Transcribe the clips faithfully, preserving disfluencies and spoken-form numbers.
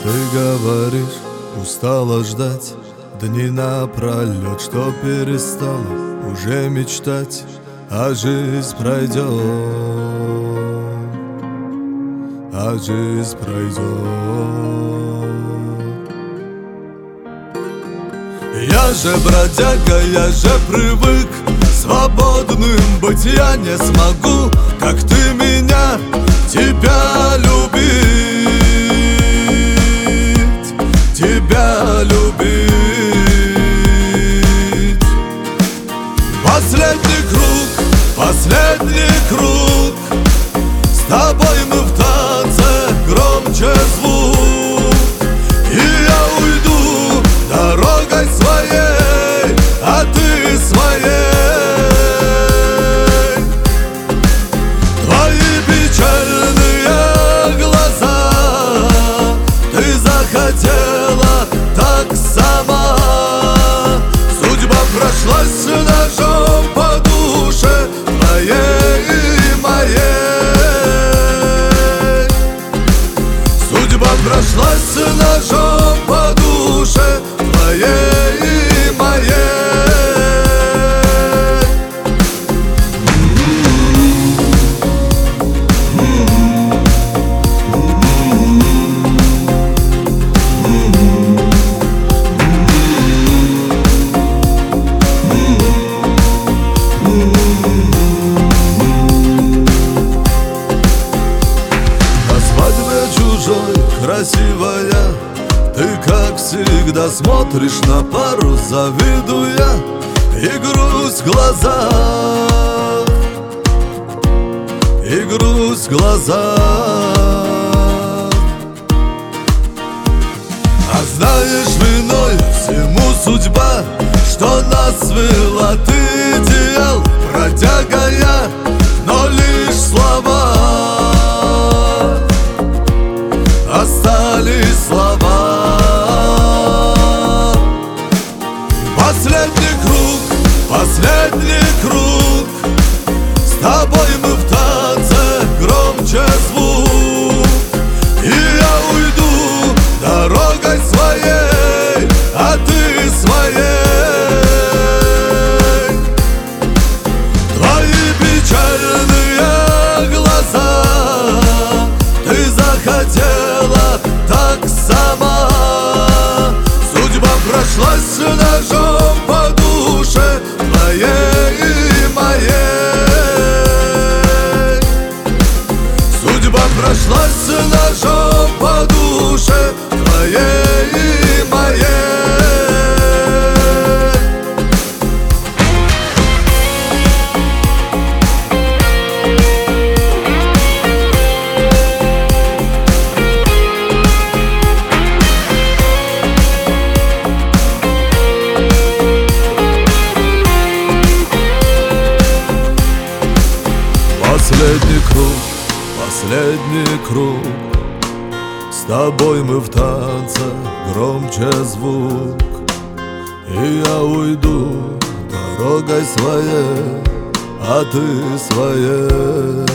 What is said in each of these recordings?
Ты говоришь, устала ждать дни напролет, что перестала уже мечтать, а жизнь пройдет, а жизнь пройдет. Я же бродяга, я же привык свободным быть, я не смогу, как ты меня, тебя любить, тебя любить. Последний круг, последний круг, с тобой мы в танце, громче звук. И я уйду дорогой своей, а ты своей. Твои печальные глаза, ты захотела так сама. Судьба прошлась ножом по душе твоей и моей. Судьба прошлась ножом по душе твоей и моей. Красивая, ты как всегда смотришь на пару, завидуя, и грусть в глазах, и грусть в глазах. А знаешь, виной всему судьба, что нас свела. Ты идеал, бродяга я, но лишь слова, остались слова. Последний круг, последний круг, с тобой мы в танце, громче звук. И я уйду дорогой своей, а ты своей. Твои печальные глаза, ты захотела так сама. Судьба прошлась ножом по душе твоей и моей. Судьба прошлась ножом по душе твоей и моей. Последний круг, последний круг, с тобой мы в танце, громче звук. И я уйду дорогой своей, а ты своей.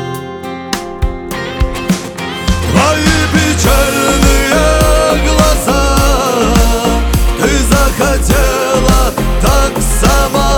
Твои печальные глаза, ты захотела так сама.